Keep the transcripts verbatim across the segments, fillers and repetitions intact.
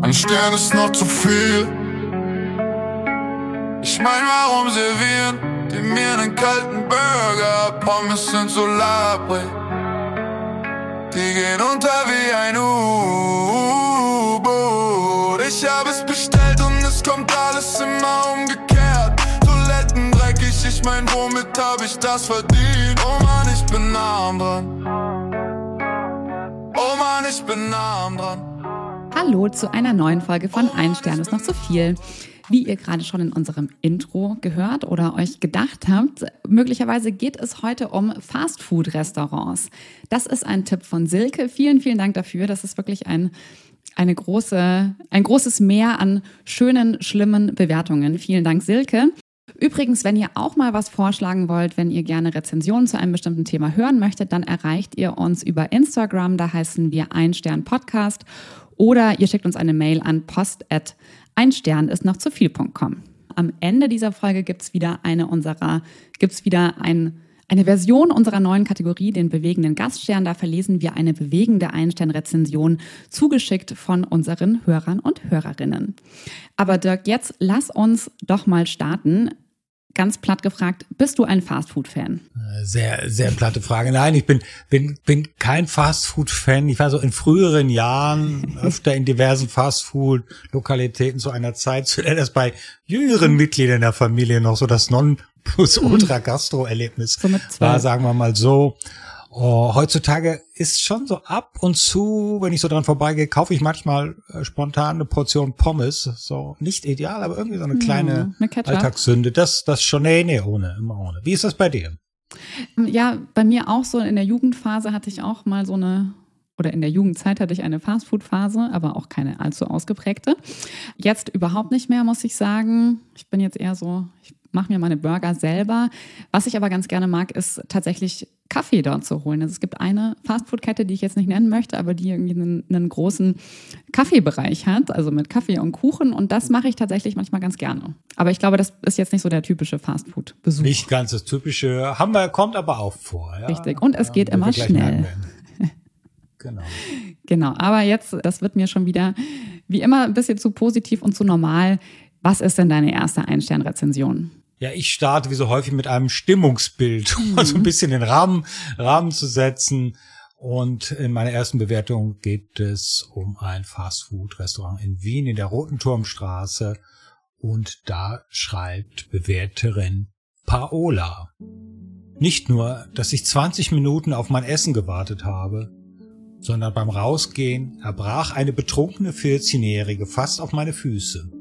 Ein Stern ist noch zu viel. Ich mein, warum servieren die mir einen kalten Burger? Pommes sind so labrig, die gehen unter wie ein U-Boot. Ich hab es bestellt und es kommt alles immer umgekehrt. Toiletten dreckig, ich mein, womit hab ich das verdient? Oh Mann, ich bin nah am dran. Oh Mann, ich bin nah am dran. Hallo zu einer neuen Folge von Ein Stern ist noch zu viel. Wie ihr gerade schon in unserem Intro gehört oder euch gedacht habt, möglicherweise geht es heute um Fastfood-Restaurants. Das ist ein Tipp von Silke. Vielen, vielen Dank dafür. Das ist wirklich ein, eine große, ein großes Meer an schönen, schlimmen Bewertungen. Vielen Dank, Silke. Übrigens, wenn ihr auch mal was vorschlagen wollt, wenn ihr gerne Rezensionen zu einem bestimmten Thema hören möchtet, dann erreicht ihr uns über Instagram. Da heißen wir Ein Stern Podcast. Oder ihr schickt uns eine Mail an post at ein Stern ist noch zu viel punkt com. Am Ende dieser Folge gibt es wieder eine unserer, gibt's wieder ein, eine Version unserer neuen Kategorie, den bewegenden Gaststern. Da verlesen wir eine bewegende Ein-Stern-Rezension, zugeschickt von unseren Hörern und Hörerinnen. Aber Dirk, jetzt lass uns doch mal starten. Ganz platt gefragt, bist du ein Fastfood-Fan? Sehr, sehr platte Frage. Nein, ich bin, bin, bin kein Fastfood-Fan. Ich war so in früheren Jahren öfter in diversen Fastfood-Lokalitäten zu einer Zeit, zu der das bei jüngeren Mitgliedern der Familie noch so das Non-Plus-Ultra-Gastro-Erlebnis so war, sagen wir mal so. Oh, heutzutage ist schon so ab und zu, wenn ich so dran vorbeigehe, kaufe ich manchmal äh, spontan eine Portion Pommes. So nicht ideal, aber irgendwie so eine kleine ja, eine Alltagssünde. Das, das schon, nee, nee, ohne, immer ohne. Wie ist das bei dir? Ja, bei mir auch so. In der Jugendphase hatte ich auch mal so eine, oder in der Jugendzeit hatte ich eine Fastfood-Phase, aber auch keine allzu ausgeprägte. Jetzt überhaupt nicht mehr, muss ich sagen. Ich bin jetzt eher so, ich mache mir meine Burger selber. Was ich aber ganz gerne mag, ist tatsächlich Kaffee dort zu holen. Also es gibt eine Fastfood-Kette, die ich jetzt nicht nennen möchte, aber die irgendwie einen, einen großen Kaffeebereich hat, also mit Kaffee und Kuchen. Und das mache ich tatsächlich manchmal ganz gerne. Aber ich glaube, das ist jetzt nicht so der typische Fastfood-Besuch. Nicht ganz das typische, haben wir, kommt aber auch vor. Ja? Richtig. Und es ja, geht immer schnell. Genau. Genau. Aber jetzt, das wird mir schon wieder wie immer ein bisschen zu positiv und zu normal. Was ist denn deine erste Ein-Stern-Rezension? Ja, ich starte wie so häufig mit einem Stimmungsbild, um mal so ein bisschen den Rahmen, Rahmen zu setzen. Und in meiner ersten Bewertung geht es um ein Fastfood-Restaurant in Wien in der Roten Turmstraße. Und da schreibt Bewerterin Paola: Nicht nur, dass ich zwanzig Minuten auf mein Essen gewartet habe, sondern beim Rausgehen erbrach eine betrunkene vierzehnjährige fast auf meine Füße.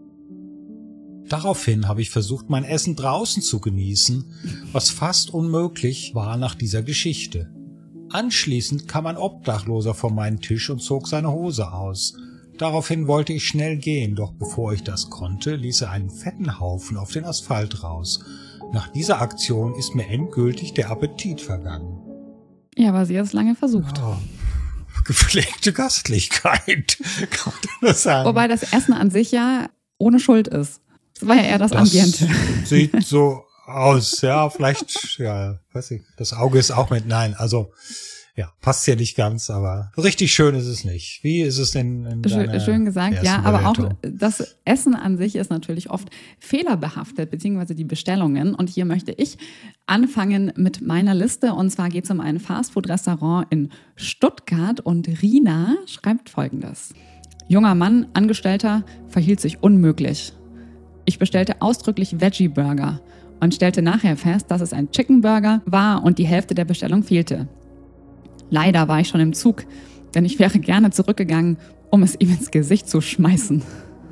Daraufhin habe ich versucht, mein Essen draußen zu genießen, was fast unmöglich war nach dieser Geschichte. Anschließend kam ein Obdachloser vor meinen Tisch und zog seine Hose aus. Daraufhin wollte ich schnell gehen, doch bevor ich das konnte, ließ er einen fetten Haufen auf den Asphalt raus. Nach dieser Aktion ist mir endgültig der Appetit vergangen. Ja, aber sie hat es lange versucht. Oh. Gepflegte Gastlichkeit, kann man das sagen. Wobei das Essen an sich ja ohne Schuld ist. Das war ja eher das, das Ambiente. Sieht so aus, ja, vielleicht, ja, weiß ich, das Auge ist auch mit, nein, also, ja, passt ja nicht ganz, aber richtig schön ist es nicht. Wie ist es denn in deiner Schön gesagt, ja, aber Bewertung? auch das Essen an sich ist natürlich oft fehlerbehaftet, beziehungsweise die Bestellungen. Und hier möchte ich anfangen mit meiner Liste. Und zwar geht es um ein Fastfood-Restaurant in Stuttgart und Rina schreibt Folgendes: Junger Mann, Angestellter, verhielt sich unmöglich. Ich bestellte ausdrücklich Veggie-Burger und stellte nachher fest, dass es ein Chicken-Burger war und die Hälfte der Bestellung fehlte. Leider war ich schon im Zug, denn ich wäre gerne zurückgegangen, um es ihm ins Gesicht zu schmeißen.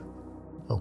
Oh.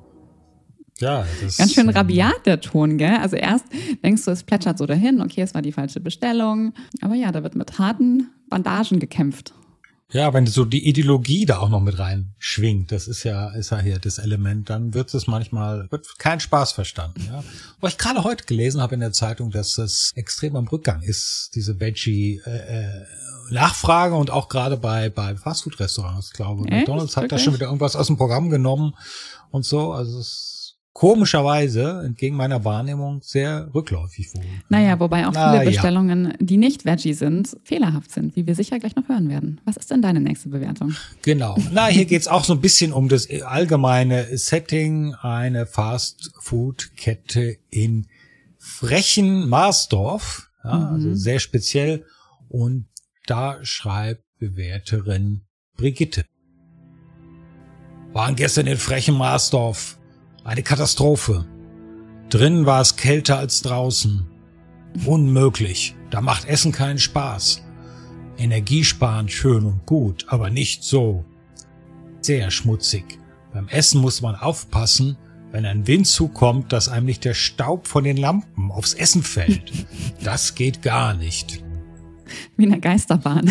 Ja, das Ganz schön rabiat der Ton, gell? Also erst denkst du, es plätschert so dahin, okay, es war die falsche Bestellung. Aber ja, da wird mit harten Bandagen gekämpft. Ja, wenn so die Ideologie da auch noch mit rein schwingt, das ist ja, ist ja hier das Element, dann wird es manchmal, wird kein Spaß verstanden, ja. Aber ich gerade heute gelesen habe in der Zeitung, dass das extrem am Rückgang ist, diese Veggie, äh, äh, Nachfrage und auch gerade bei, bei Fastfood-Restaurants, glaube ich. McDonald's hat da schon wieder irgendwas aus dem Programm genommen und so, also es komischerweise, entgegen meiner Wahrnehmung, sehr rückläufig wohl. Naja, wobei auch Na, viele ja. Bestellungen, die nicht Veggie sind, fehlerhaft sind, wie wir sicher gleich noch hören werden. Was ist denn deine nächste Bewertung? Genau. Na, hier geht's auch so ein bisschen um das allgemeine Setting. Eine Fast-Food-Kette in Frechen-Marsdorf. Ja, Mhm. also sehr speziell. Und da schreibt Bewerterin Brigitte. Waren gestern in Frechen-Marsdorf. Eine Katastrophe. Drinnen war es kälter als draußen. Unmöglich. Da macht Essen keinen Spaß. Energiesparend schön und gut, aber nicht so. Sehr schmutzig. Beim Essen muss man aufpassen, wenn ein Wind zukommt, dass einem nicht der Staub von den Lampen aufs Essen fällt. Das geht gar nicht. Wie in einer Geisterbahn.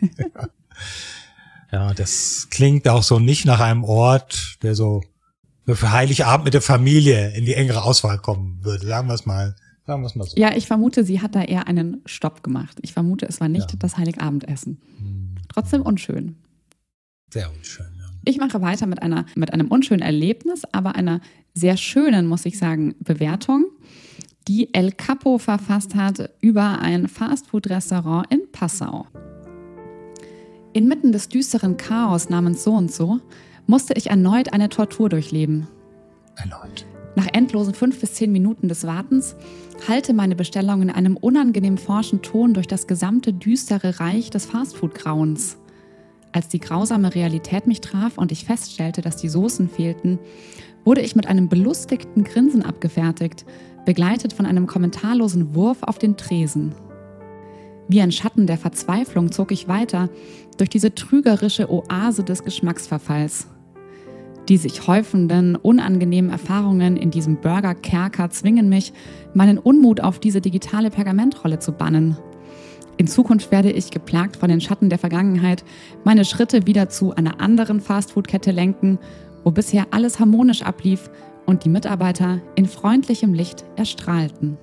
Ja, das klingt auch so nicht nach einem Ort, der so für Heiligabend mit der Familie in die engere Auswahl kommen würde. Sagen wir es mal, sagen wir es mal so. Ja, ich vermute, sie hat da eher einen Stopp gemacht. Ich vermute, es war nicht Ja. das Heiligabendessen. Hm, Trotzdem unschön. sehr unschön, ja. Ich mache weiter mit einer, mit einem unschönen Erlebnis, aber einer sehr schönen, muss ich sagen, Bewertung, die El Capo verfasst hat über ein Fastfood-Restaurant in Passau. Inmitten des düsteren Chaos namens so und so musste ich erneut eine Tortur durchleben. Erneut. Nach endlosen fünf bis zehn Minuten des Wartens hallte meine Bestellung in einem unangenehm forschen Ton durch das gesamte düstere Reich des Fastfood-Grauens. Als die grausame Realität mich traf und ich feststellte, dass die Soßen fehlten, wurde ich mit einem belustigten Grinsen abgefertigt, begleitet von einem kommentarlosen Wurf auf den Tresen. Wie ein Schatten der Verzweiflung zog ich weiter durch diese trügerische Oase des Geschmacksverfalls. Die sich häufenden, unangenehmen Erfahrungen in diesem Burgerkerker zwingen mich, meinen Unmut auf diese digitale Pergamentrolle zu bannen. In Zukunft werde ich, geplagt von den Schatten der Vergangenheit, meine Schritte wieder zu einer anderen Fastfood-Kette lenken, wo bisher alles harmonisch ablief und die Mitarbeiter in freundlichem Licht erstrahlten.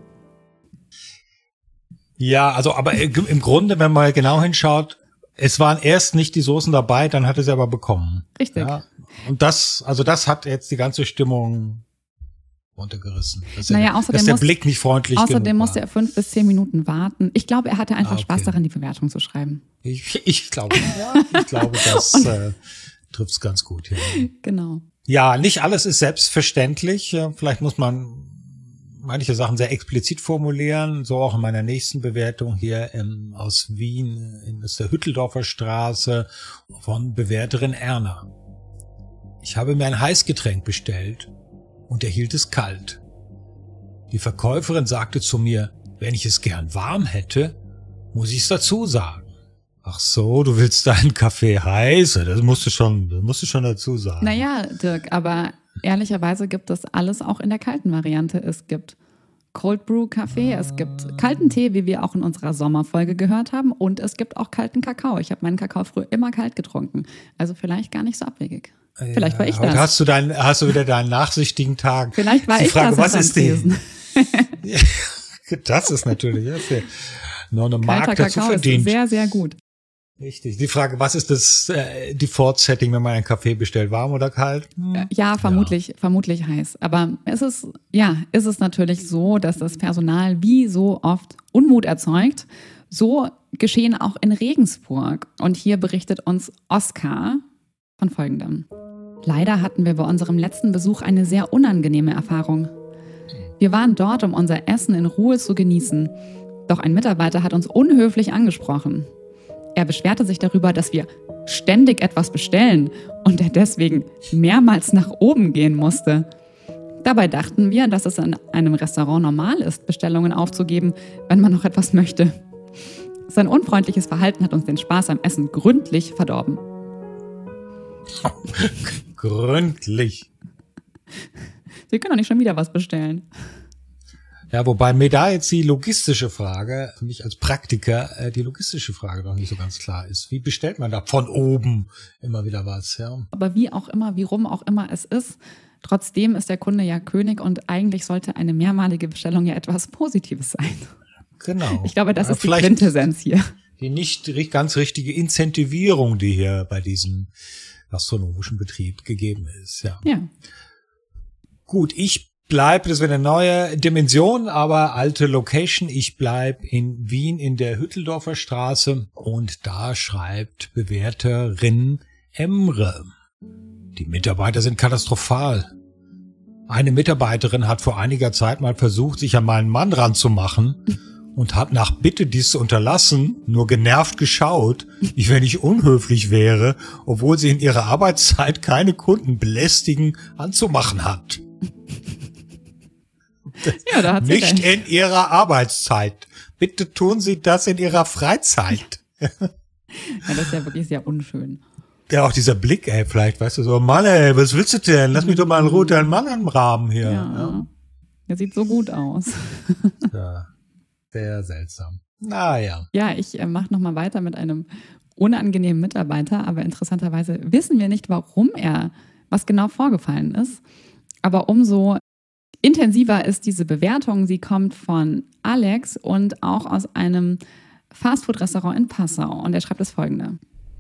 Ja, also aber im Grunde, wenn man genau hinschaut, es waren erst nicht die Soßen dabei, dann hatte sie aber bekommen. Richtig. Ja, und das, also das hat jetzt die ganze Stimmung runtergerissen. Dass, Naja, der, außerdem dass der muss- Blick nicht freundlich Außerdem genug musste war. er fünf bis zehn Minuten warten. Ich glaube, er hatte einfach Ah, okay. Spaß daran, die Bewertung zu schreiben. Ich, ich glaube, ja, ich glaube, das äh, trifft's ganz gut hier. Genau. Ja, nicht alles ist selbstverständlich. Ja, vielleicht muss man manche Sachen sehr explizit formulieren. So auch in meiner nächsten Bewertung hier ähm, aus Wien in der Hütteldorfer Straße von Bewerterin Erna. Ich habe mir ein Heißgetränk bestellt und erhielt es kalt. Die Verkäuferin sagte zu mir, wenn ich es gern warm hätte, muss ich es dazu sagen. Ach so, du willst deinen Kaffee heiß? Das musst du schon, das musst du schon dazu sagen. Naja, Dirk, aber ehrlicherweise gibt es alles auch in der kalten Variante. Es gibt Cold Brew Kaffee, es gibt kalten Tee, wie wir auch in unserer Sommerfolge gehört haben, und es gibt auch kalten Kakao. Ich habe meinen Kakao früher immer kalt getrunken. Also vielleicht gar nicht so abwegig. Vielleicht war ich Heute das. hast du deinen, hast du wieder deinen nachsichtigen Tag. Vielleicht war Die ich Frage, das was am ist die? Tresen. Das ist natürlich ja, für noch eine Kalter Mark dazu Kakao ist verdient. sehr, sehr gut. Richtig. Die Frage, was ist das äh, Default-Setting, wenn man einen Kaffee bestellt, warm oder kalt? Hm. Ja, vermutlich, vermutlich heiß. Aber es ist, ja, ist es natürlich so, dass das Personal wie so oft Unmut erzeugt. So geschehen auch in Regensburg. Und hier berichtet uns Oskar von Folgendem. Leider hatten wir bei unserem letzten Besuch eine sehr unangenehme Erfahrung. Wir waren dort, um unser Essen in Ruhe zu genießen. Doch ein Mitarbeiter hat uns unhöflich angesprochen. Er beschwerte sich darüber, dass wir ständig etwas bestellen und er deswegen mehrmals nach oben gehen musste. Dabei dachten wir, dass es in einem Restaurant normal ist, Bestellungen aufzugeben, wenn man noch etwas möchte. Sein unfreundliches Verhalten hat uns den Spaß am Essen gründlich verdorben. Gründlich. Sie können doch nicht schon wieder was bestellen. Ja, wobei mir da jetzt die logistische Frage, für mich als Praktiker, äh, die logistische Frage noch nicht so ganz klar ist. Wie bestellt man da von oben immer wieder was? Ja. Aber wie auch immer, wie rum auch immer es ist, trotzdem ist der Kunde ja König und eigentlich sollte eine mehrmalige Bestellung ja etwas Positives sein. Genau. Ich glaube, das Ja, ist die vielleicht Quintessenz hier. die nicht ri- ganz richtige Incentivierung, die hier bei diesem gastronomischen Betrieb gegeben ist. Ja. Ja. Gut, ich bleib, das wäre eine neue Dimension, aber alte Location. Ich bleib in Wien in der Hütteldorfer Straße und da schreibt Bewerterin Emre. Die Mitarbeiter sind katastrophal. Eine Mitarbeiterin hat vor einiger Zeit mal versucht, sich an meinen Mann ranzumachen und hat nach Bitte, dies zu unterlassen, nur genervt geschaut, wie wenn ich unhöflich wäre, obwohl sie in ihrer Arbeitszeit keine Kunden belästigen anzumachen hat. Ja, da hat sie Nicht recht. in ihrer Arbeitszeit. Bitte tun Sie das in Ihrer Freizeit. Ja, das ist ja wirklich sehr unschön. Ja, auch dieser Blick, ey, vielleicht, weißt du, so, Mann, ey, was willst du denn? Lass mich doch mal in Ruhe deinen Mann am Rahmen hier. Ja. Ja. Der sieht so gut aus. Ja, sehr seltsam. Naja. Ja, ich äh, mache nochmal weiter mit einem unangenehmen Mitarbeiter, aber interessanterweise wissen wir nicht, warum er, was genau vorgefallen ist. Aber umso intensiver ist diese Bewertung. Sie kommt von Alex und auch aus einem Fastfood-Restaurant in Passau. Und er schreibt das Folgende.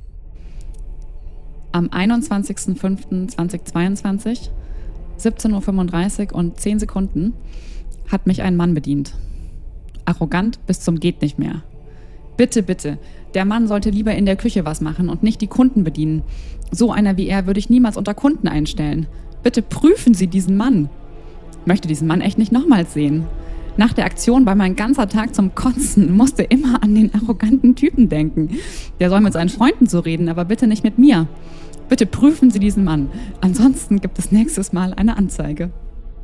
Am einundzwanzigsten fünften zweitausendzweiundzwanzig, siebzehn Uhr fünfunddreißig und zehn Sekunden, hat mich ein Mann bedient. Arrogant bis zum geht nicht mehr. Bitte, bitte, der Mann sollte lieber in der Küche was machen und nicht die Kunden bedienen. So einer wie er würde ich niemals unter Kunden einstellen. Bitte prüfen Sie diesen Mann. Ich möchte diesen Mann echt nicht nochmals sehen. Nach der Aktion war mein ganzer Tag zum Kotzen, musste immer an den arroganten Typen denken. Der soll mit seinen Freunden so reden, aber bitte nicht mit mir. Bitte prüfen Sie diesen Mann. Ansonsten gibt es nächstes Mal eine Anzeige.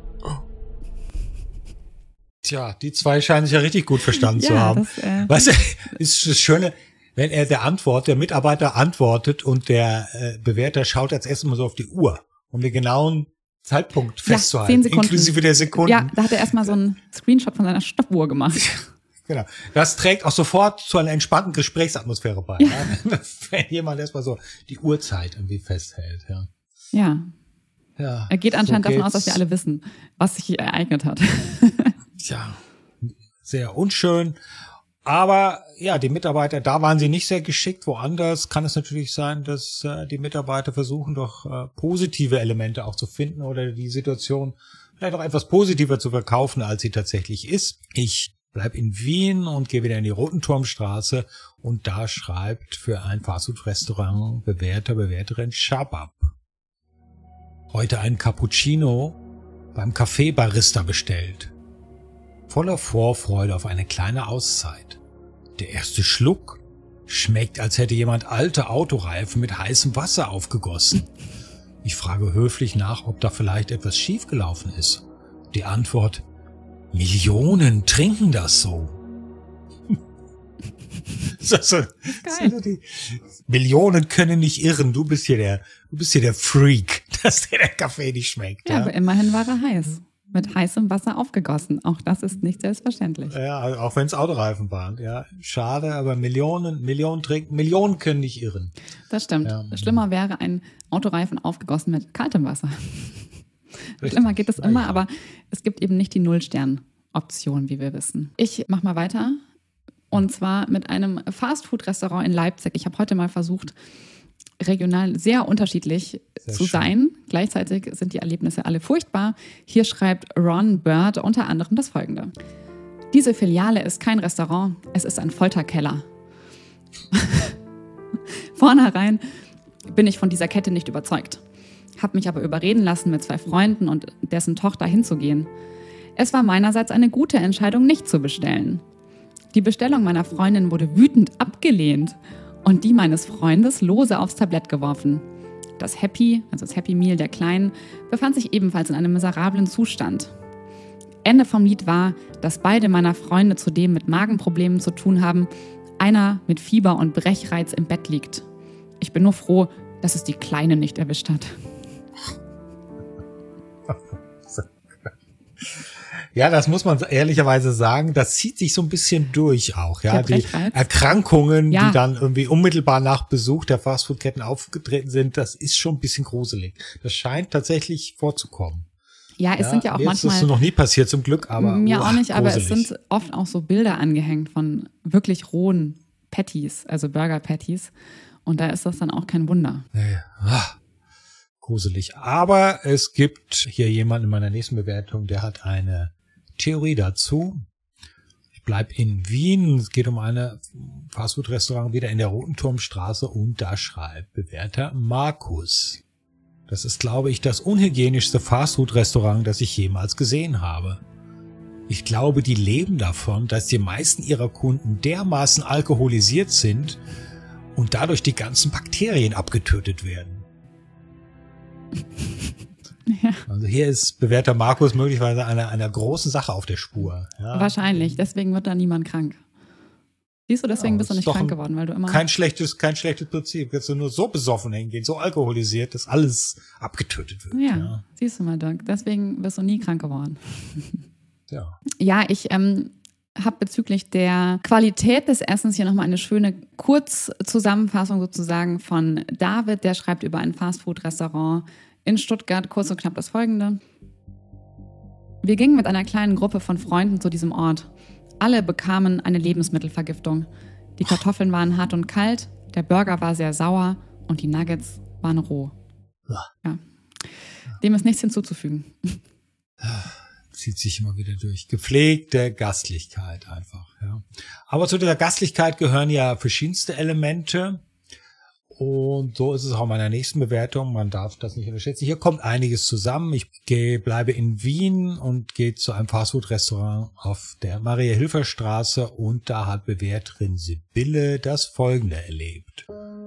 Tja, die zwei scheinen sich ja richtig gut verstanden Ja, zu haben. das, äh, Weißt du, ist das Schöne, wenn er der Antwort, der Mitarbeiter antwortet und der äh, Bewerter schaut als erstes mal so auf die Uhr, um den genauen Zeitpunkt festzuhalten, zehn Sekunden. inklusive der Sekunden. Ja, da hat er erstmal so einen Screenshot von seiner Stoppuhr gemacht. Genau. Das trägt auch sofort zu einer entspannten Gesprächsatmosphäre bei. Ja. Ja. Wenn jemand erstmal so die Uhrzeit irgendwie festhält. Ja. Ja, Ja, er geht anscheinend so davon aus, geht's. dass wir alle wissen, was sich ereignet hat. Tja, sehr unschön. Aber ja, die Mitarbeiter, da waren sie nicht sehr geschickt. Woanders kann es natürlich sein, dass äh, die Mitarbeiter versuchen, doch äh, positive Elemente auch zu finden oder die Situation vielleicht auch etwas positiver zu verkaufen, als sie tatsächlich ist. Ich bleib in Wien und gehe wieder in die Rotenturmstraße und da schreibt für ein Fastfood-Restaurant Bewerter, Bewerterin Shabab. Heute einen Cappuccino beim Kaffeebarista bestellt. Voller Vorfreude auf eine kleine Auszeit. Der erste Schluck schmeckt, als hätte jemand alte Autoreifen mit heißem Wasser aufgegossen. Ich frage höflich nach, ob da vielleicht etwas schiefgelaufen ist. Die Antwort: Millionen trinken das so. so, so, so die Millionen können nicht irren. Du bist hier der, du bist hier der Freak, dass dir der Kaffee nicht schmeckt. Ja, Ja, aber immerhin war er heiß. Mit heißem Wasser aufgegossen. Auch das ist nicht selbstverständlich. ja also auch wenn es Autoreifen waren. Ja, schade, aber Millionen, Millionen trinken, Millionen können nicht irren. Das stimmt. Ja. Schlimmer wäre ein Autoreifen aufgegossen mit kaltem Wasser. Richtig. Schlimmer geht es immer, Ja. aber es gibt eben nicht die Null-Stern-Option, wie wir wissen. Ich mach mal weiter. Und zwar mit einem Fastfood-Restaurant in Leipzig. Ich habe heute mal versucht, regional sehr unterschiedlich Sehr zu schön. sein. Gleichzeitig sind die Erlebnisse alle furchtbar. Hier schreibt Ron Bird unter anderem das Folgende. Diese Filiale ist kein Restaurant, es ist ein Folterkeller. Vornherein bin ich von dieser Kette nicht überzeugt. Habe mich aber überreden lassen, mit zwei Freunden und dessen Tochter hinzugehen. Es war meinerseits eine gute Entscheidung, nicht zu bestellen. Die Bestellung meiner Freundin wurde wütend abgelehnt und die meines Freundes lose aufs Tablett geworfen. Das Happy, also das Happy Meal der Kleinen, befand sich ebenfalls in einem miserablen Zustand. Ende vom Lied war, dass beide meiner Freunde zudem mit Magenproblemen zu tun haben, einer mit Fieber und Brechreiz im Bett liegt. Ich bin nur froh, dass es die Kleine nicht erwischt hat. Ja, das muss man ehrlicherweise sagen, das zieht sich so ein bisschen durch auch, ja. Der Die Brechreiz? Erkrankungen, Ja. die dann irgendwie unmittelbar nach Besuch der Fastfood-Ketten aufgetreten sind, das ist schon ein bisschen gruselig. Das scheint tatsächlich vorzukommen. Ja, es sind ja auch mir ist das manchmal... so noch nie passiert zum Glück, aber Mir uah, auch nicht, aber es gruselig. sind oft auch so Bilder angehängt von wirklich rohen Patties, also Burger Patties. Und da ist das dann auch kein Wunder. Ja, ja. Ah, gruselig. Aber es gibt hier jemanden in meiner nächsten Bewertung, der hat eine Theorie dazu. Ich bleib in Wien. Es geht um eine Fastfood-Restaurant wieder in der Roten Turmstraße und da schreibt Bewerter Markus: Das ist, glaube ich, das unhygienischste Fastfood-Restaurant, das ich jemals gesehen habe. Ich glaube, die leben davon, dass die meisten ihrer Kunden dermaßen alkoholisiert sind und dadurch die ganzen Bakterien abgetötet werden. Ja. Also hier ist Bewerter Markus möglicherweise einer, einer großen Sache auf der Spur. Ja. Wahrscheinlich, deswegen wird da niemand krank. Siehst du, deswegen ja, bist du nicht krank geworden, weil du immer... Kein schlechtes, kein schlechtes Prinzip. Jetzt nur so besoffen hingehen, so alkoholisiert, dass alles abgetötet wird. Ja, ja. Siehst du mal, Dirk, deswegen bist du nie krank geworden. Ja, ja ich ähm, habe bezüglich der Qualität des Essens hier nochmal eine schöne Kurzzusammenfassung sozusagen von David. Der schreibt über ein Fastfood-Restaurant in Stuttgart, kurz und knapp das Folgende. Wir gingen mit einer kleinen Gruppe von Freunden zu diesem Ort. Alle bekamen eine Lebensmittelvergiftung. Die Kartoffeln waren hart und kalt, der Burger war sehr sauer und die Nuggets waren roh. Ja. Dem ist nichts hinzuzufügen. Zieht sich immer wieder durch. Gepflegte Gastlichkeit einfach. Ja. Aber zu dieser Gastlichkeit gehören ja verschiedenste Elemente. Und so ist es auch in meiner nächsten Bewertung. Man darf das nicht unterschätzen. Hier kommt einiges zusammen. Ich gehe, bleibe in Wien und gehe zu einem Fastfood-Restaurant auf der Maria-Hilfer-Straße und da hat Bewerterin Sibylle das Folgende erlebt.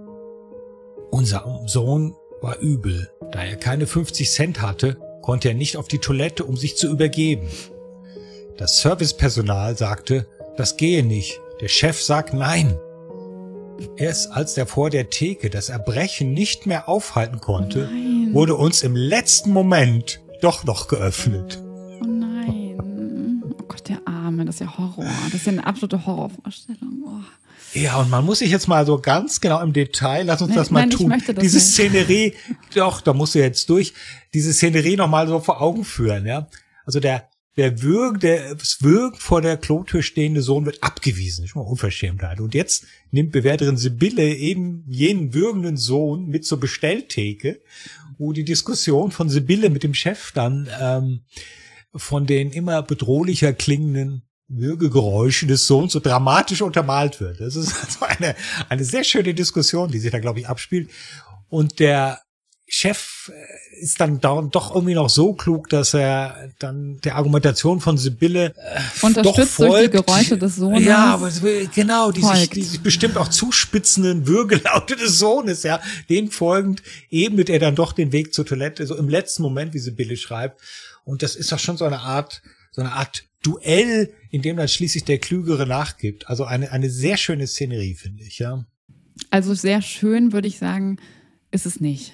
Unser Sohn war übel. Da er keine fünfzig Cent hatte, konnte er nicht auf die Toilette, um sich zu übergeben. Das Servicepersonal sagte, das gehe nicht. Der Chef sagt nein. Erst als er vor der Theke das Erbrechen nicht mehr aufhalten konnte, nein. wurde uns im letzten Moment doch noch geöffnet. Oh nein. Oh Gott, der Arme, das ist ja Horror. Das ist ja eine absolute Horrorvorstellung. Oh. Ja, und man muss sich jetzt mal so ganz genau im Detail, lass uns nein, das mal nein, tun. Ich möchte das Diese nicht. Szenerie, doch, da musst du jetzt durch, diese Szenerie nochmal so vor Augen führen, ja. Also der, der Würg, der, das Würgen vor der Klotür stehende Sohn wird abgewiesen. Schon mal Unverschämtheit. Und jetzt nimmt Bewerterin Sibylle eben jenen würgenden Sohn mit zur Bestelltheke, wo die Diskussion von Sibylle mit dem Chef dann, ähm, von den immer bedrohlicher klingenden Würgegeräusche des Sohns so dramatisch untermalt wird. Das ist also eine, eine sehr schöne Diskussion, die sich da, glaube ich, abspielt. Und der Chef ist dann doch irgendwie noch so klug, dass er dann der Argumentation von Sibylle äh, unterstützt doch folgt. Durch die Geräusche des Sohnes. Ja, aber genau, die sich, folgt. die sich bestimmt auch zuspitzenden Würgelaute des Sohnes, ja, denen folgend ebnet er dann doch den Weg zur Toilette, so im letzten Moment, wie Sibylle schreibt. Und das ist doch schon so eine Art, so eine Art Duell, in dem dann schließlich der Klügere nachgibt. Also eine, eine sehr schöne Szenerie, finde ich, ja. Also sehr schön, würde ich sagen, ist es nicht.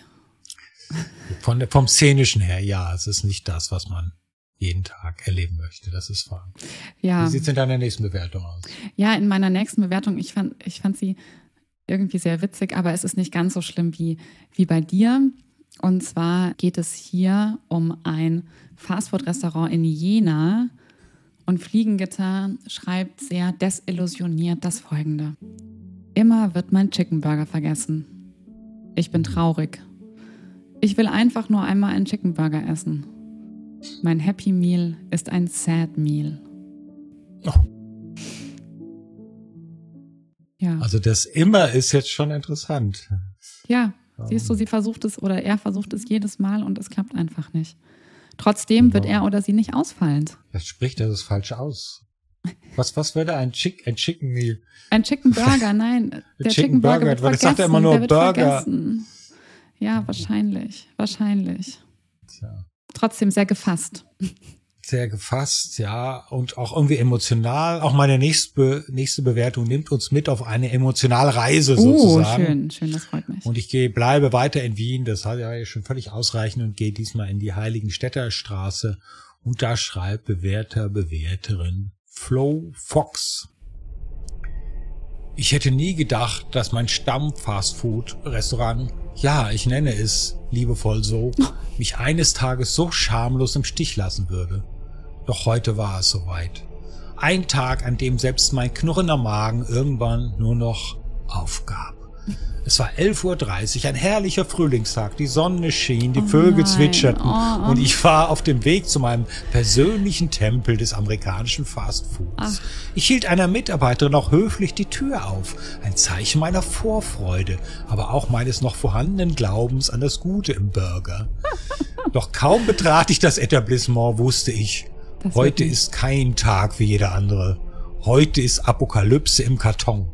Von der, vom Szenischen her, ja, es ist nicht das, was man jeden Tag erleben möchte. Das ist wahr. Ja. Wie sieht es in deiner nächsten Bewertung aus? Ja, in meiner nächsten Bewertung, ich fand, ich fand sie irgendwie sehr witzig, aber es ist nicht ganz so schlimm wie, wie bei dir. Und zwar geht es hier um ein Fastfood-Restaurant in Jena. Und Fliegengitter schreibt sehr desillusioniert das Folgende. Immer wird mein Chicken Burger vergessen. Ich bin traurig. Ich will einfach nur einmal einen Chicken Burger essen. Mein Happy Meal ist ein Sad Meal. Oh. Ja. Also das immer ist jetzt schon interessant. Ja, siehst du, sie versucht es oder er versucht es jedes Mal und es klappt einfach nicht. Trotzdem wird er oder sie nicht ausfallend. Das spricht das falsch aus. Was, was würde ein, Chick, ein Chicken Meal? Ein Chicken Burger, nein. Der Chicken, Chicken Burger, Burger wird weil das vergessen. sagt er immer nur der wird Burger. Vergessen. Ja, wahrscheinlich. Wahrscheinlich. Tja. Trotzdem sehr gefasst. Sehr gefasst, ja, und auch irgendwie emotional. Auch meine nächste, nächste Bewertung nimmt uns mit auf eine Emotionalreise sozusagen. Oh, schön, schön, das freut mich. Und ich gehe, bleibe weiter in Wien, das hat ja schon völlig ausreichend und gehe diesmal in die Heiligenstädter Straße und da schreibt Bewerter, Bewerterin Flo Fox. Ich hätte nie gedacht, dass mein Stamm-Fastfood-Restaurant, ja, ich nenne es liebevoll so, mich eines Tages so schamlos im Stich lassen würde. Doch heute war es soweit. Ein Tag, an dem selbst mein knurrender Magen irgendwann nur noch aufgab. Es war elf Uhr dreißig, ein herrlicher Frühlingstag. Die Sonne schien, die Oh Vögel nein. zwitscherten Oh. und ich war auf dem Weg zu meinem persönlichen Tempel des amerikanischen Fastfoods. Ach. Ich hielt einer Mitarbeiterin auch höflich die Tür auf. Ein Zeichen meiner Vorfreude, aber auch meines noch vorhandenen Glaubens an das Gute im Burger. Doch kaum betrat ich das Etablissement, wusste ich, Das heute wird nicht. ist kein Tag wie jeder andere. Heute ist Apokalypse im Karton.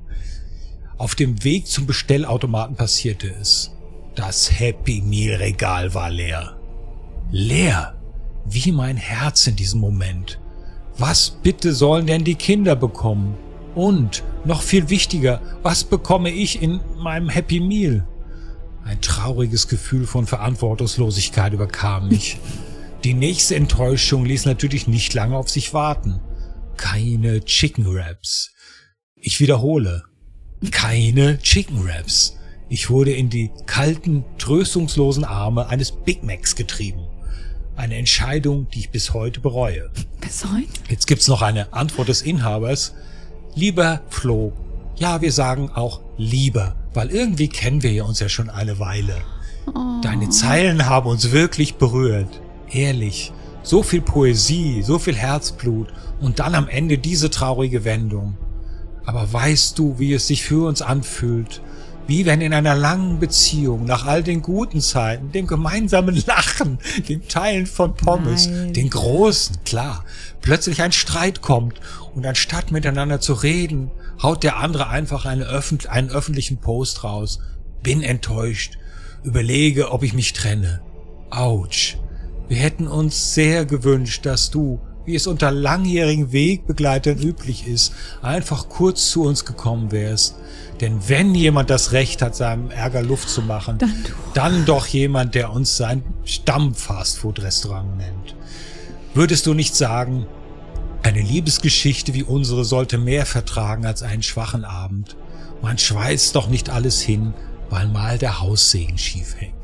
Auf dem Weg zum Bestellautomaten passierte es. Das Happy Meal Regal war leer. Leer, wie mein Herz in diesem Moment. Was bitte sollen denn die Kinder bekommen? Und, noch viel wichtiger, was bekomme ich in meinem Happy Meal? Ein trauriges Gefühl von Verantwortungslosigkeit überkam mich. Die nächste Enttäuschung ließ natürlich nicht lange auf sich warten. Keine Chicken Wraps. Ich wiederhole. Keine Chicken Wraps. Ich wurde in die kalten, tröstungslosen Arme eines Big Macs getrieben. Eine Entscheidung, die ich bis heute bereue. Bis heute? Jetzt gibt's noch eine Antwort des Inhabers. Lieber Flo, ja, wir sagen auch lieber, weil irgendwie kennen wir uns ja schon eine Weile. Oh. Deine Zeilen haben uns wirklich berührt. Ehrlich, so viel Poesie, so viel Herzblut und dann am Ende diese traurige Wendung. Aber weißt du, wie es sich für uns anfühlt? Wie wenn in einer langen Beziehung, nach all den guten Zeiten, dem gemeinsamen Lachen, dem Teilen von Pommes, Nein. den großen, klar, plötzlich ein Streit kommt und anstatt miteinander zu reden, haut der andere einfach eine öffent- einen öffentlichen Post raus. Bin enttäuscht, überlege, ob ich mich trenne. Autsch. Wir hätten uns sehr gewünscht, dass du, wie es unter langjährigen Wegbegleitern üblich ist, einfach kurz zu uns gekommen wärst. Denn wenn jemand das Recht hat, seinem Ärger Luft zu machen, Dann du. dann doch jemand, der uns sein Stamm-Fastfood-Restaurant nennt. Würdest du nicht sagen, eine Liebesgeschichte wie unsere sollte mehr vertragen als einen schwachen Abend? Man schweißt doch nicht alles hin, weil mal der Haussegen schief hängt.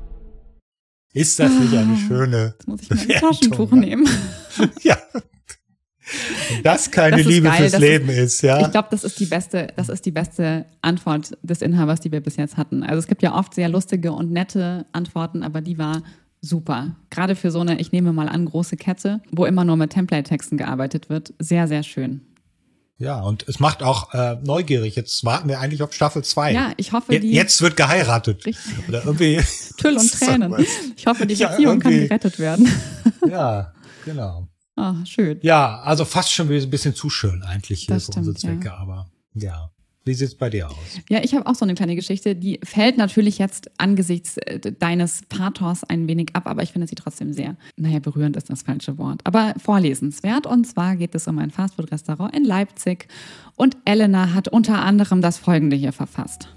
Ist das nicht eine schöne Jetzt muss ich mein Bewertung, Taschentuch ja? nehmen. Ja. Wenn das keine Das ist Liebe geil, fürs das Leben ist, ja. Ich glaube, das ist die beste, das ist die beste Antwort des Inhabers, die wir bis jetzt hatten. Also es gibt ja oft sehr lustige und nette Antworten, aber die war super. Gerade für so eine, ich nehme mal an, große Kette, wo immer nur mit Template-Texten gearbeitet wird. Sehr, sehr schön. Ja, und es macht auch äh, neugierig. Jetzt warten wir eigentlich auf Staffel zwei. Ja, ich hoffe, Je- die Jetzt wird geheiratet. Richtig. Oder irgendwie. Tüll und Tränen. Ich hoffe, die Ja, Beziehung kann irgendwie. gerettet werden. Ja, genau. Ah, schön. Ja, also fast schon wieder ein bisschen zu schön eigentlich hier Das für unsere stimmt, Zwecke, ja. aber ja. Wie sieht's bei dir aus? Ja, ich habe auch so eine kleine Geschichte, die fällt natürlich jetzt angesichts äh, deines Pathos ein wenig ab, aber ich finde sie trotzdem sehr, naja, berührend ist das falsche Wort, aber vorlesenswert. Und zwar geht es um ein Fastfood-Restaurant in Leipzig und Elena hat unter anderem das Folgende hier verfasst.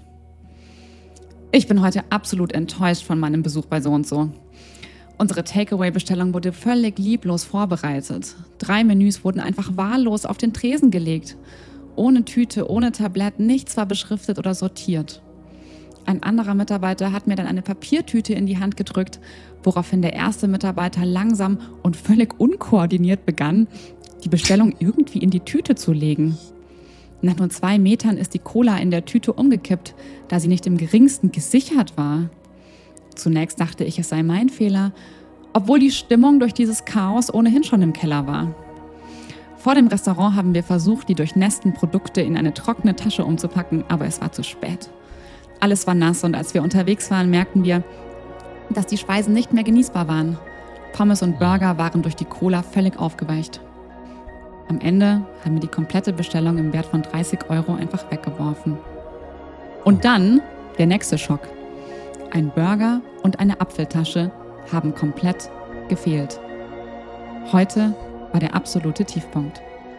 Ich bin heute absolut enttäuscht von meinem Besuch bei so und so. Unsere Takeaway-Bestellung wurde völlig lieblos vorbereitet. Drei Menüs wurden einfach wahllos auf den Tresen gelegt. Ohne Tüte, ohne Tablett, nichts war beschriftet oder sortiert. Ein anderer Mitarbeiter hat mir dann eine Papiertüte in die Hand gedrückt, woraufhin der erste Mitarbeiter langsam und völlig unkoordiniert begann, die Bestellung irgendwie in die Tüte zu legen. Nach nur zwei Metern ist die Cola in der Tüte umgekippt, da sie nicht im geringsten gesichert war. Zunächst dachte ich, es sei mein Fehler, obwohl die Stimmung durch dieses Chaos ohnehin schon im Keller war. Vor dem Restaurant haben wir versucht, die durchnässten Produkte in eine trockene Tasche umzupacken, aber es war zu spät. Alles war nass und als wir unterwegs waren, merkten wir, dass die Speisen nicht mehr genießbar waren. Pommes und Burger waren durch die Cola völlig aufgeweicht. Am Ende haben wir die komplette Bestellung im Wert von dreißig Euro einfach weggeworfen. Und dann der nächste Schock. Ein Burger und eine Apfeltasche haben komplett gefehlt. Heute war der absolute Tiefpunkt.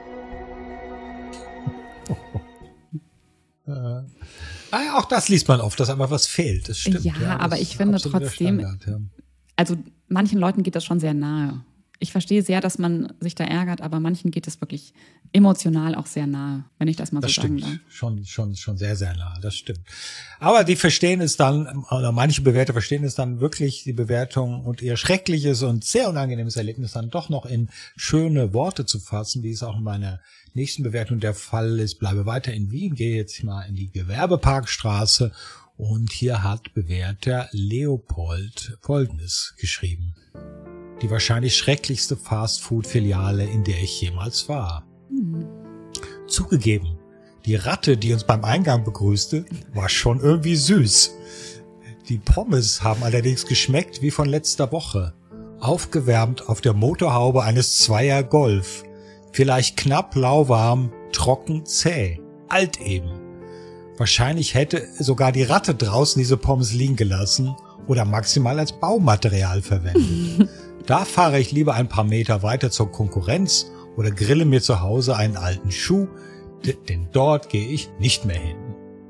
Äh, ah, ja, auch das liest man oft, dass einfach was fehlt. Das stimmt. Ja, das aber ist ich finde absoluter trotzdem- Standard, ja. Also manchen Leuten geht das schon sehr nahe. ich verstehe sehr, dass man sich da ärgert, aber manchen geht es wirklich emotional auch sehr nahe, wenn ich das mal so das sagen stimmt. darf. Schon, schon, schon sehr, sehr nahe, das stimmt. Aber die verstehen es dann, oder manche Bewerter verstehen es dann wirklich, die Bewertung und ihr schreckliches und sehr unangenehmes Erlebnis dann doch noch in schöne Worte zu fassen, wie es auch in meiner nächsten Bewertung der Fall ist. Bleibe weiter in Wien, gehe jetzt mal in die Gewerbeparkstraße und hier hat Bewerter Leopold Folgendes geschrieben. Die wahrscheinlich schrecklichste Fastfood-Filiale, in der ich jemals war. Hm. Zugegeben, die Ratte, die uns beim Eingang begrüßte, war schon irgendwie süß. Die Pommes haben allerdings geschmeckt wie von letzter Woche. Aufgewärmt auf der Motorhaube eines Zweier Golf. Vielleicht knapp lauwarm, trocken zäh. Alt eben. Wahrscheinlich hätte sogar die Ratte draußen diese Pommes liegen gelassen oder maximal als Baumaterial verwendet. Da fahre ich lieber ein paar Meter weiter zur Konkurrenz oder grille mir zu Hause einen alten Schuh, denn dort gehe ich nicht mehr hin.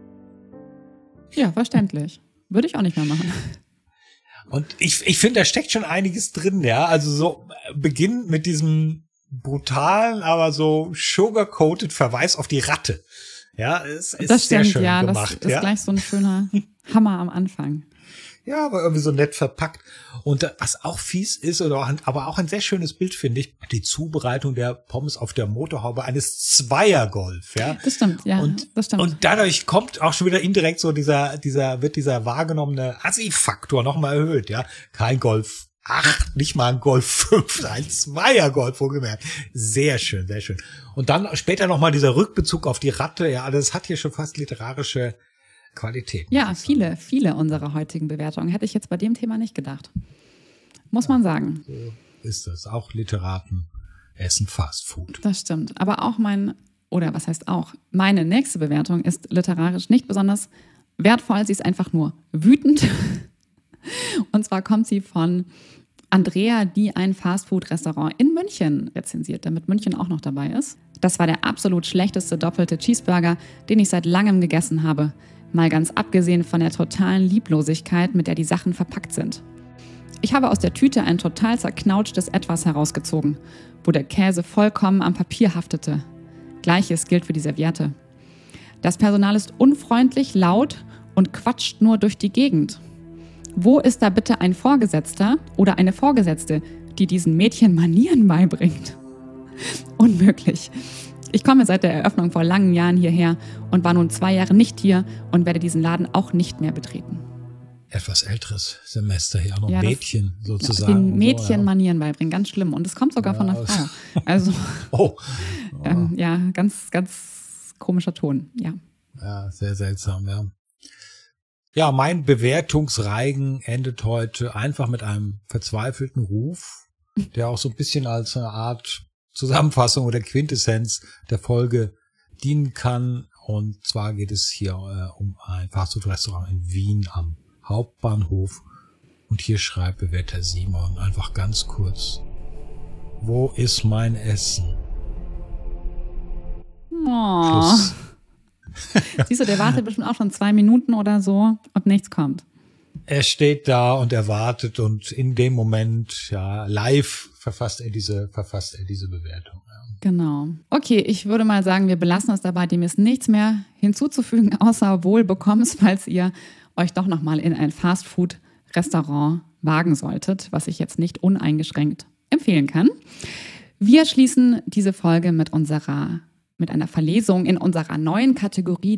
Ja, verständlich. Würde ich auch nicht mehr machen. Und ich, ich finde, da steckt schon einiges drin, ja. Also so beginnen mit diesem brutalen, aber so sugar-coated Verweis auf die Ratte. Ja, es ist das stimmt, sehr schön ja, gemacht. Das ist ja? gleich so ein schöner Hammer am Anfang. Ja, aber irgendwie so nett verpackt. Und was auch fies ist, oder aber auch ein sehr schönes Bild, finde ich, die Zubereitung der Pommes auf der Motorhaube eines Zweier-Golf. Ja? Das stimmt, ja, und, das stimmt. Und dadurch kommt auch schon wieder indirekt so dieser, dieser, wird dieser wahrgenommene Assi-Faktor nochmal erhöht. Ja, kein Golf acht, nicht mal ein Golf fünf, ein Zweier-Golf, wohlgemerkt. Sehr schön, sehr schön. Und dann später nochmal dieser Rückbezug auf die Ratte. Ja, das hat hier schon fast literarische Qualität. Ja, viele, viele unserer heutigen Bewertungen hätte ich jetzt bei dem Thema nicht gedacht. Muss man sagen. So ist das. Auch Literaten essen Fastfood. Das stimmt. Aber auch mein, oder was heißt auch, meine nächste Bewertung ist literarisch nicht besonders wertvoll. Sie ist einfach nur wütend. Und zwar kommt sie von Andrea, die ein Fastfood-Restaurant in München rezensiert, damit München auch noch dabei ist. Das war der absolut schlechteste doppelte Cheeseburger, den ich seit langem gegessen habe. Mal ganz abgesehen von der totalen Lieblosigkeit, mit der die Sachen verpackt sind. Ich habe aus der Tüte ein total zerknautschtes Etwas herausgezogen, wo der Käse vollkommen am Papier haftete. Gleiches gilt für die Serviette. Das Personal ist unfreundlich, laut und quatscht nur durch die Gegend. Wo ist da bitte ein Vorgesetzter oder eine Vorgesetzte, die diesen Mädchen Manieren beibringt? Unmöglich. Ich komme seit der Eröffnung vor langen Jahren hierher und war nun zwei Jahre nicht hier und werde diesen Laden auch nicht mehr betreten. Etwas älteres Semester hier, auch noch ja, Mädchen das, sozusagen. Ja, den Mädchen so, ja. Manieren beibringen, ganz schlimm. Und es kommt sogar ja, von einer Frau. Also, oh. Oh. Ähm, ja, ganz, ganz komischer Ton, ja. Ja, sehr seltsam, ja. Ja, mein Bewertungsreigen endet heute einfach mit einem verzweifelten Ruf, der auch so ein bisschen als eine Art Zusammenfassung oder Quintessenz der Folge dienen kann. Und zwar geht es hier äh, um ein Fastfood-Restaurant in Wien am Hauptbahnhof. Und hier schreibt Bewerter Simon einfach ganz kurz: Wo ist mein Essen? Oh. Schluss. Siehst du, der wartet bestimmt auch schon zwei Minuten oder so und nichts kommt. Er steht da und er wartet und in dem Moment, ja, live verfasst er diese, verfasst er diese Bewertung. Ja. Genau. Okay, ich würde mal sagen, wir belassen es dabei, dem ist nichts mehr hinzuzufügen, außer Wohlbekommens, falls ihr euch doch nochmal in ein Fastfood-Restaurant wagen solltet, was ich jetzt nicht uneingeschränkt empfehlen kann. Wir schließen diese Folge mit unserer, mit einer Verlesung in unserer neuen Kategorie.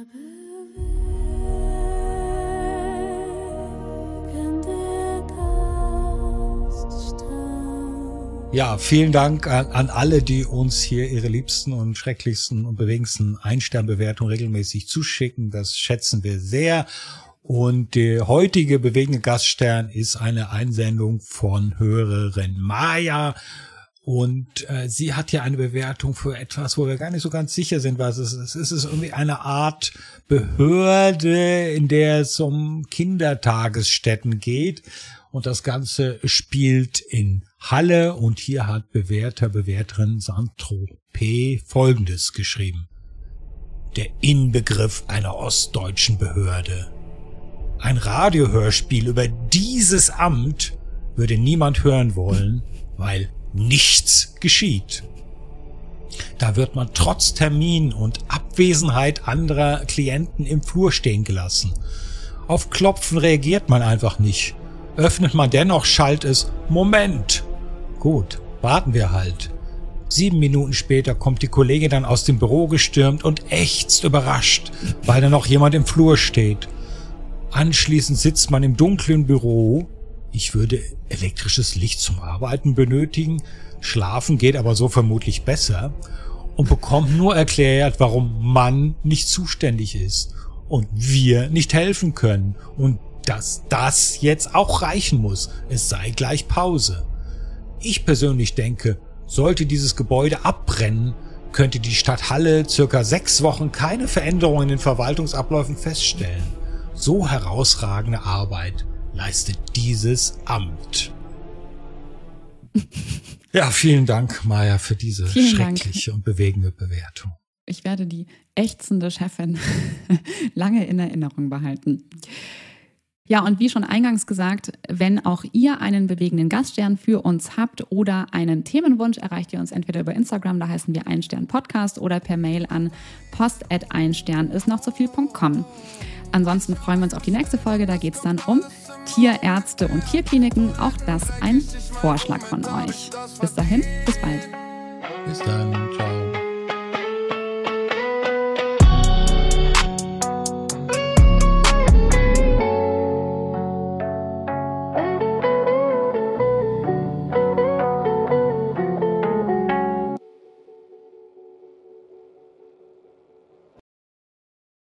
Ja, vielen Dank an, an alle, die uns hier ihre liebsten und schrecklichsten und bewegendsten Ein-Stern-Bewertungen regelmäßig zuschicken. Das schätzen wir sehr. Und der heutige bewegende Gaststern ist eine Einsendung von Hörerin Maya. Und äh, sie hat ja eine Bewertung für etwas, wo wir gar nicht so ganz sicher sind, was es ist. Es ist irgendwie eine Art Behörde, in der es um Kindertagesstätten geht. Und das Ganze spielt in Halle. Und hier hat Bewerter, Bewerterin Saint-Tropez Folgendes geschrieben: Der Inbegriff einer ostdeutschen Behörde. Ein Radiohörspiel über dieses Amt würde niemand hören wollen, weil nichts geschieht. Da wird man trotz Termin und Abwesenheit anderer Klienten im Flur stehen gelassen. Auf Klopfen reagiert man einfach nicht. Öffnet man dennoch, schallt es Moment. Gut, warten wir halt. Sieben Minuten später kommt die Kollegin dann aus dem Büro gestürmt und ächzt überrascht, weil da noch jemand im Flur steht. Anschließend sitzt man im dunklen Büro. Ich würde elektrisches Licht zum Arbeiten benötigen. Schlafen geht aber so vermutlich besser. Und bekommt nur erklärt, warum man nicht zuständig ist und wir nicht helfen können. Und dass das jetzt auch reichen muss. Es sei gleich Pause. Ich persönlich denke, sollte dieses Gebäude abbrennen, könnte die Stadt Halle circa sechs Wochen keine Veränderungen in den Verwaltungsabläufen feststellen. So herausragende Arbeit leistet dieses Amt. Ja, vielen Dank, Maja, für diese vielen schreckliche Dank. Und bewegende Bewertung. Ich werde die ächzende Chefin lange in Erinnerung behalten. Ja, und wie schon eingangs gesagt, wenn auch ihr einen bewegenden Gaststern für uns habt oder einen Themenwunsch, erreicht ihr uns entweder über Instagram, da heißen wir Einstern Podcast, oder per Mail an post at einstern ist noch zu viel punkt com. Ansonsten freuen wir uns auf die nächste Folge, da geht es dann um Tierärzte und Tierkliniken, auch das ein Vorschlag von euch. Bis dahin, bis bald. Bis dann, ciao.